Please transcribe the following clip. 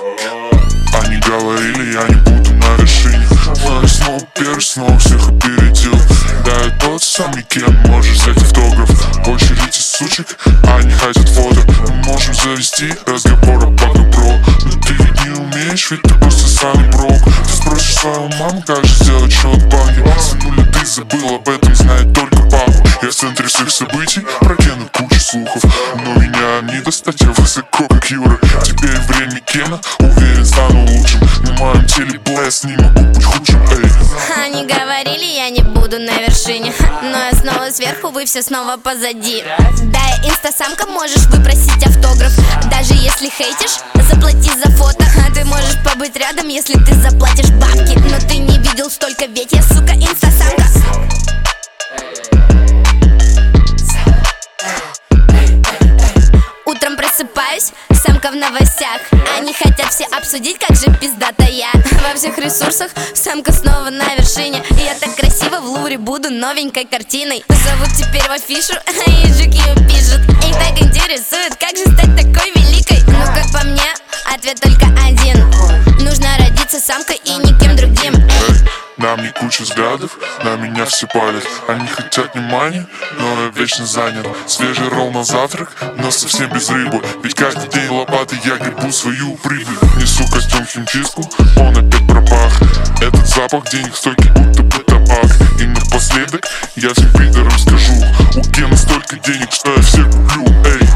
Они говорили, я не буду на вершине, но я снова первый, снова всех опередил. Да, я тот самый, кем можешь взять автограф. Очередь из сучек, они хотят фото. Мы можем завести разговор о баку, бро. Но ты ведь не умеешь, ведь ты просто самый брок. Ты спросишь свою маму, как же сделать счет в банке. Сынуля, ты забыл, об этом знает только папа. Я в центре всех событий, прокину кучу слухов, но меня не достать, я высоко, как Юра. Теперь время Кена, уверен, стану лучшим. На моем теле блэс, не могу быть худшим, эй. Они говорили, я не буду на вершине, но я снова сверху, вы все снова позади. Да, я инстасамка, можешь выпросить автограф. Даже если хейтишь, заплати за фото. А ты можешь побыть рядом, если ты заплатишь бабки. Но ты не видел столько, ведь я, сука, инстасамка. Утром просыпаюсь, самка в новостях. Они хотят все обсудить, как же пиздата я. Во всех ресурсах самка снова на вершине. И я так красиво в Лувре буду новенькой картиной. Зовут теперь в афишу, и жуки пишут. Их так интересует, как же стать такой великой. Ну как по мне, ответ только один: нужно родиться самкой и никем другим. На мне куча взглядов, на меня все палят. Они хотят внимания, но я вечно занят. Свежий ролл на завтрак, но совсем без рыбы. Ведь каждый день лопатой я гребу свою прибыль. Несу костюм химчистку, он опять пропах. Этот запах денег стойкий, будто бы табак. И напоследок я всем пидорам скажу: у Гена столько денег, что я всех люблю, эй.